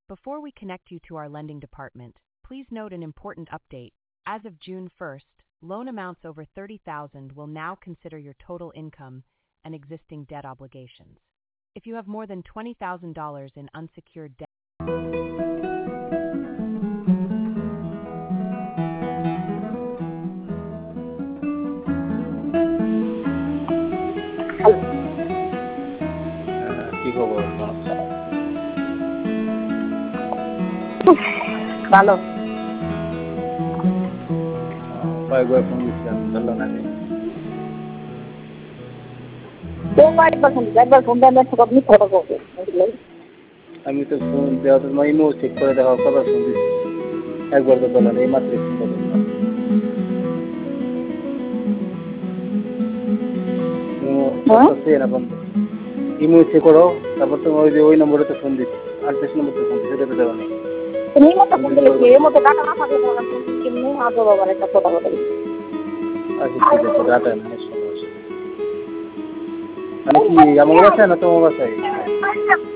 Before we connect you to our lending department, please note an important update. As of June 1st, loan amounts over $30,000 will now consider your total income and existing debt obligations. If you have more than $20,000 in unsecured debt, কি খবর? ভালো। কয়েকবার phone দিচ্ছিলাম, ধরলো না। আমি তো phone দেওয়া তো ইমো চেক করে দেখা কবার ফোন দিচ্ছি, একবার তো ধরলো না, এই মাত্র ফোন করলাম না। ইমো চেক করো, তারপর তোমার ওই যে ওই নম্বরে তো ফোন দিচ্ছি, 38 নম্বর তো ফোন দিচ্ছি, সেটা তো দেওয়া নেই। তুমি মতো ফোন দিলে কি এর মধ্যে টাকা না থাকে বললাম কেমনি আজও বাবার একটা কথা বলে। আচ্ছা ঠিক আছে, ডাটা নাই সমস্যা। মানে কি আমার বাসায় না তোমার বাসায়?